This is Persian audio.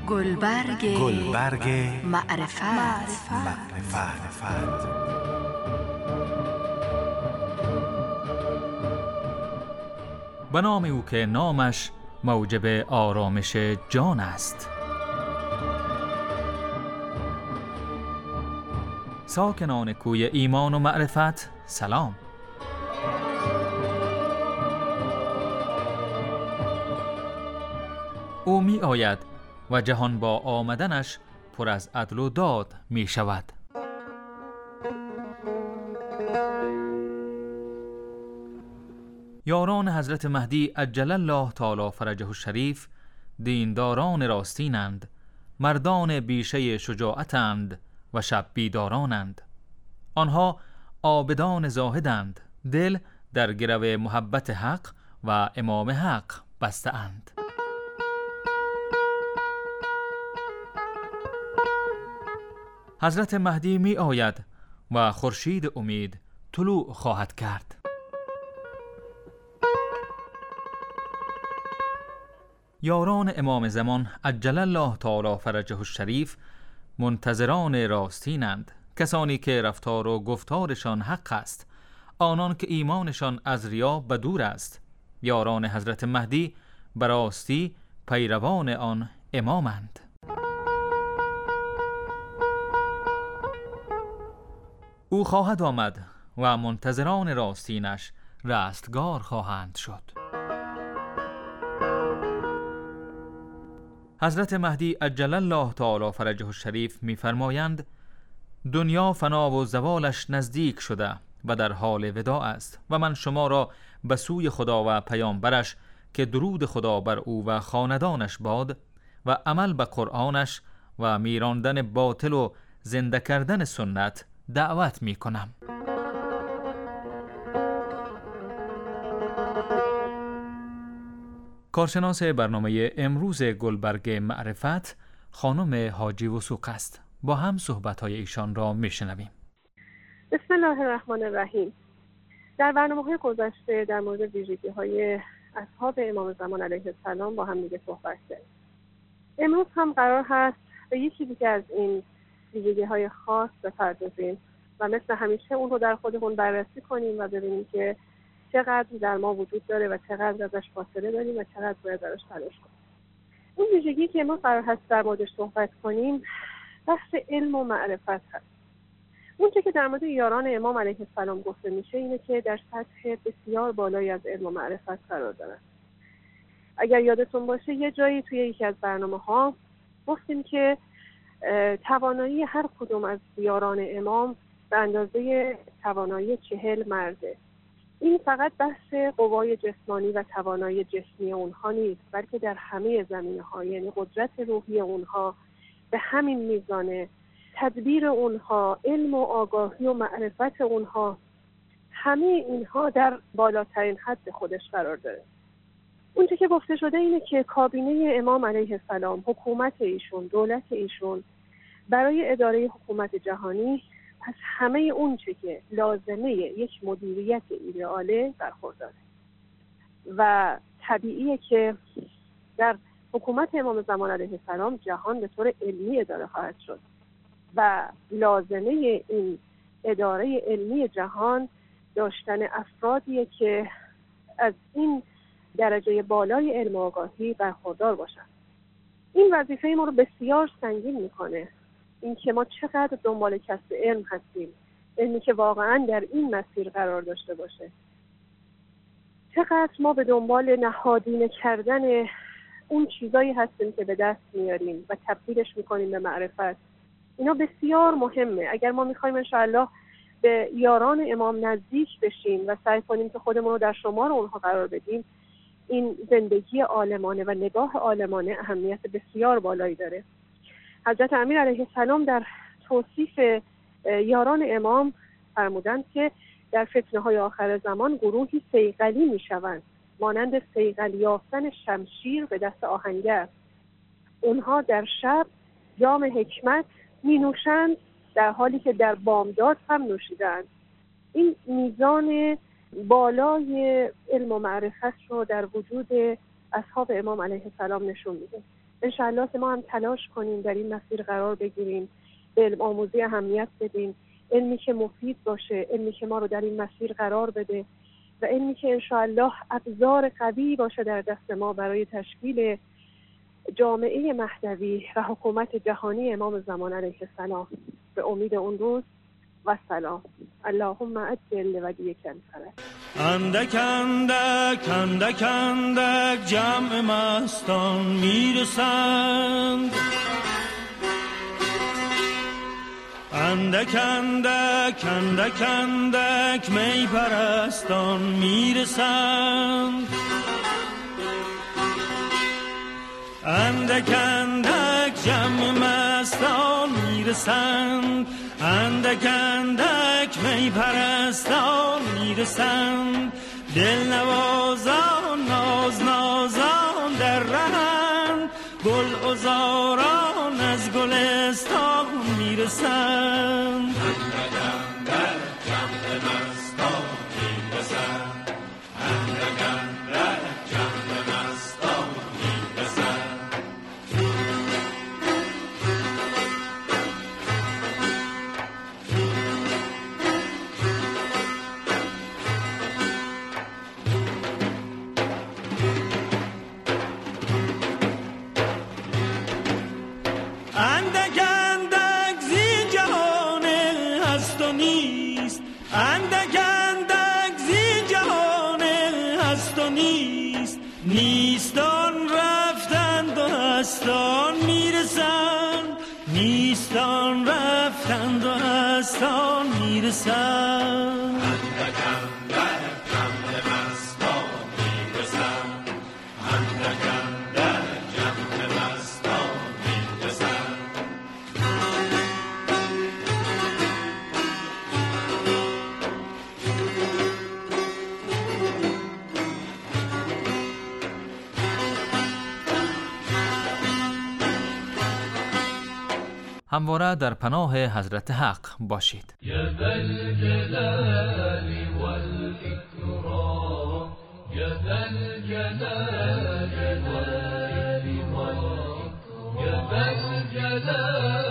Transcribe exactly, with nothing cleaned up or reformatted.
گلبرگ گلبرگ معرفت, معرفت. معرفت. به نام او که نامش موجب آرامش جان است. ساکنان کوی ایمان و معرفت سلام. او می آید و جهان با آمدنش پر از عدل و داد می شود. یاران حضرت مهدی عجل الله تعالی فرجه الشریف دینداران راستینند، مردان بیشه شجاعتند و شب بیدارانند. آنها عابدان زاهدند، دل در گرو محبت حق و امام حق بسته اند. حضرت مهدی می آید و خورشید امید طلوع خواهد کرد. یاران امام زمان عجل الله تعالی فرجه الشریف منتظران راستینند، کسانی که رفتار و گفتارشان حق است، آنان که ایمانشان از ریا بدور است. یاران حضرت مهدی براستی پیروان آن امامند. او خواهد آمد و منتظران راستینش رستگار خواهند شد. حضرت مهدی عجل الله تعالی فرجه الشریف می‌فرمایند دنیا فنا و زوالش نزدیک شده و در حال وداع است و من شما را به سوی خدا و پیامبرش که درود خدا بر او و خاندانش باد و عمل به قرآنش و میراندن باطل و زنده کردن سنت دعوت می کنم. کارشناس برنامه امروز گلبرگ معرفت خانم حاجی وثوق است. با هم صحبت‌های ایشان را می‌شنویم. بسم الله الرحمن الرحیم. در برنامه‌های گذشته در مورد ویژگی‌های اصحاب امام زمان علیه السلام با هم دیگه صحبت کردیم. امروز هم قرار هست به یکی دیگه از این ویژگی‌های خاص بپردازیم و مثل همیشه اون رو در خودمون بررسی کنیم و ببینیم که چقدر در ما وجود داره و چقدر ازش فاصله داریم و چقدر باید ازش تلاش کنیم. اون ویژگی که ما قرار هست در موردش صحبت کنیم بحث علم و معرفت هست. اون چه که در مورد یاران امام علیه السلام گفته میشه اینه که در سطح بسیار بالایی از علم و معرفت قرار دارن. اگر یادتون باشه یه جایی توی یکی از برنامه‌ها گفتیم که توانایی هر کدوم از یاران امام به اندازه توانایی چهل مرده. این فقط بحث قوای جسمانی و توانایی جسمی اونها نیست، بلکه در همه زمینه‌ها، یعنی قدرت روحی اونها به همین میزانه، تدبیر اونها، علم و آگاهی و معرفت اونها، همه اینها در بالاترین حد خودش قرار داره. اونچه که گفته شده اینه که کابینه امام علیه السلام، حکومت ایشون، دولت ایشون برای اداره حکومت جهانی از همه اونچه که لازمه یک مدیریت ایدئاله برخورداره و طبیعیه که در حکومت امام زمان علیه السلام جهان به طور علمی اداره خواهد شد و لازمه این اداره علمی جهان داشتن افرادیه که از این درجه بالای علم و آگاهی برخوردار باشن. این وظیفه ما رو بسیار سنگین میکنه، این که ما چقدر دنبال کسب علم هستیم، علمی که واقعا در این مسیر قرار داشته باشه. چقدر ما به دنبال نهادینه کردن اون چیزایی هستیم که به دست میاریم و تبدیلش میکنیم به معرفت. اینا بسیار مهمه. اگر ما میخوایم انشاءالله به یاران امام نزدیک بشیم و سعی کنیم که خودمون رو در شمار اونها قرار بدیم، این زندگی عالمانه و نگاه عالمانه اهمیت بسیار بالایی داره. حضرت امیر علیه السلام در توصیف یاران امام فرمودند که در فتنه های آخر زمان گروهی صیقلی می شوند، مانند صیقل یافتن شمشیر به دست آهنگر. اونها در شب جام حکمت می نوشند در حالی که در بامداد هم نوشیدند. این میزان بالای علم و معرفت رو در وجود اصحاب امام علیه السلام نشون میده. انشاءالله که ما هم تلاش کنیم در این مسیر قرار بگیریم، به علم آموزی اهمیت بدیم، علمی که مفید باشه، علمی که ما رو در این مسیر قرار بده و علمی که انشاءالله ابزار قوی باشه در دست ما برای تشکیل جامعه مهدوی و حکومت جهانی امام زمان علیه السلام. به امید اون روز و سلام. اللهم عجل ودیک الفرج. اندک اندک اندک اندک جمع مستان میرسند، اندک اندک اندک اندک می پرستان میرسند، اندک اندک جمع مستان میرسند، اندک اندک می پرستان میرسند، دل نوازان ناز نازان در رهند، گل عذاران از گلستان میرسند، اندک اندک جمع مستان میرسند، اندک اندک جمع مستان میرسند. اندک اندک زی جهان هست و نیست، اندک اندک زی جهان هست و نیست، نیستان رفتند و هستان میرسند، نیستان رفتند و هستان میرسند، اندک اندک جمع مستان میرسند، اندک اندک جمع مستان میرسند. همواره در پناه حضرت حق باشید. یا ذا الجلال والإكرام، یا ذا الجلال والإكرام، یا ذا الجلال